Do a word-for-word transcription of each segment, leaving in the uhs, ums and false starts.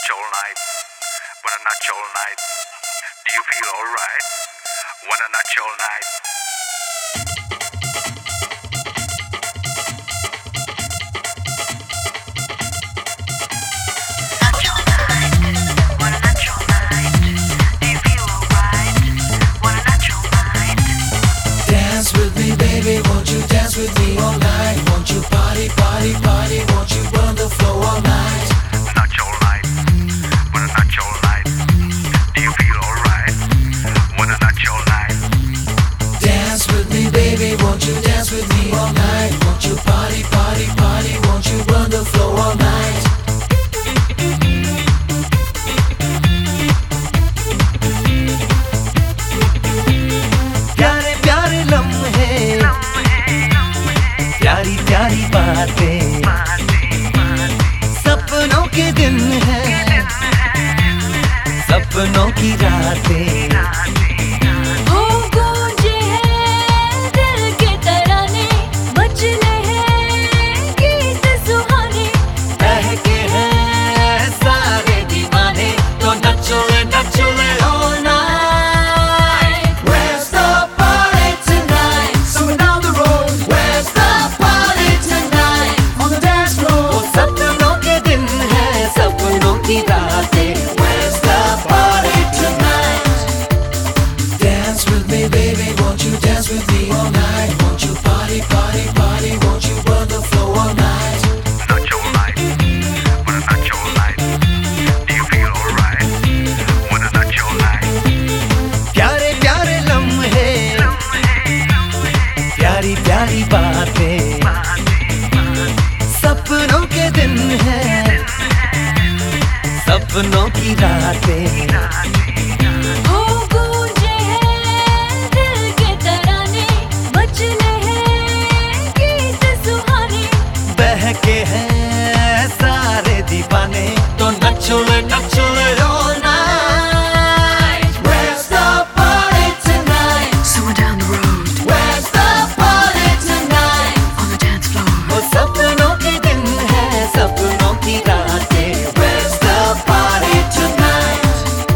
notch all night. Wanna notch all night. Do you feel alright? Wanna notch all night. Won't you dance with me all night? Won't you party, party, party? Won't you burn the floor all night? Notch all night. Wanna notch all night. Do you feel alright? Wanna notch all night. Dance with me, baby. Won't you dance with me all night? Won't you party, party, party? Won't you burn the floor all night? प्यारे प्यारे लम्हे, प्यारी प्यारी बातें, सपनों के दिन हैं, सपनों की रातें। ओ गूंजे हैं दिल के तराने, मचले हैं गीत सुहाने, बहके हैं सारे दीवाने, तो नचो ले नचो ले all night. Where's the party tonight? Somewhere down the road. Where's the party tonight? On the dance वो floor. सपनों के दिन हैं, सपनों की रातें। Where's the party tonight? Dance with me, baby. Won't you dance with me all night? Won't you party, party, party? Won't you burn the floor all night? Notch all night. Wanna notch all night. Do you feel alright? Wanna notch all night. प्यारे प्यारे लम्हे, प्यारी प्यारी बातें, सपनों के दिन हैं, सपनों की रातें। ओ गूंजे हैं दिल के तराने, मचले हैं गीत सुहाने, बहके हैं सारे दीवाने, तो नचो ले नचो ले all night. Where's the party tonight? Somewhere down the road, Where's the party tonight? on the dance floor. वो सपनों के दिन हैं, सपनों की रातें। Where's the party tonight?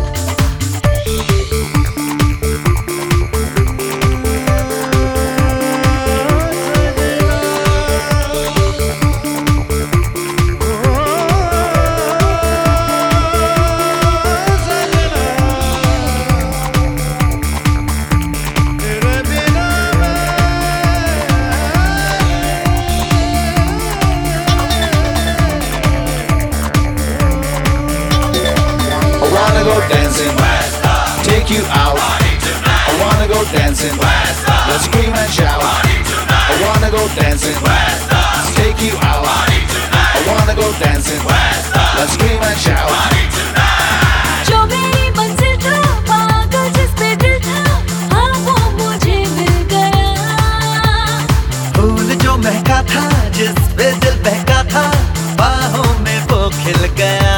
I wanna go dancing, take you out. I wanna go dancing, let's scream and shout. I wanna go dancing, take you out. I wanna go dancing, let's scream and shout. जो मेरी मंजिल था, पागल जिस पे दिल था, हाँ वो मुझे मिल गया। फूल जो महका था, जिस पे दिल बहका था, बाहों में वो खिल गया।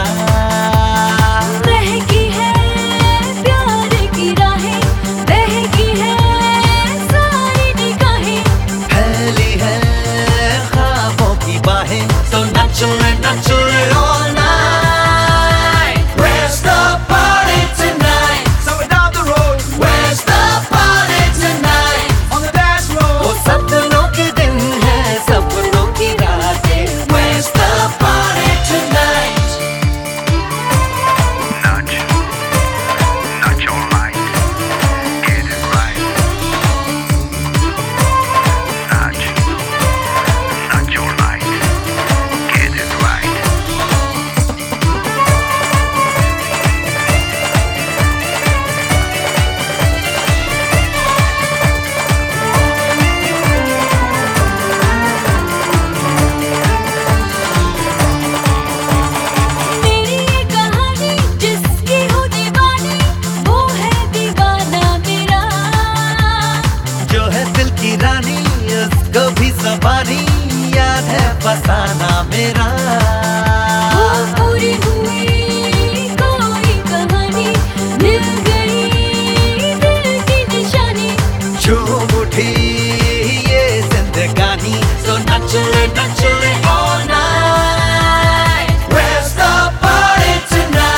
महकी है प्यार की राहें, बहकी है सारी निगाहें, फैली है ख्वाबों की बाहें, तो नचो ले नचो ले all night. Where's the party tonight? Somewhere down the road. Where's the party tonight? On the dance वो floor. सपनों के दिन हैं, सपनों की रातें। Where's the party tonight? Notch. Notch all night. Get it right. Notch. Notch all night. Get it right. मेरी ये कहानी जिसकी हो दीवानी, वो है दीवाना मेरा। जो है दिल की रानी, उसको भी ज़बानी याद है फसाना मेरा। वो पूरी हुई कोई कहानी, मिल गई दिल की निशानी, झूम उठी ये जिंदगानी, तो नचो ले नचो ले all night. Where's the party tonight?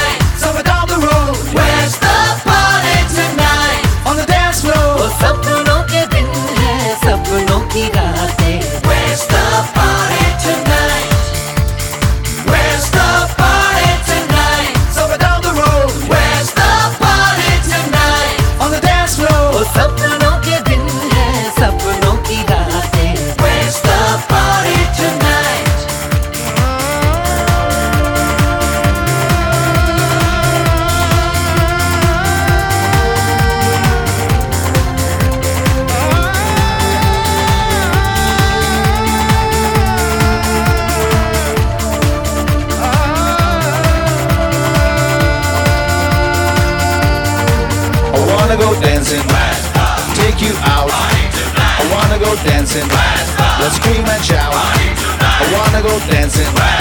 dancing. Let's scream and shout. I wanna go dancing.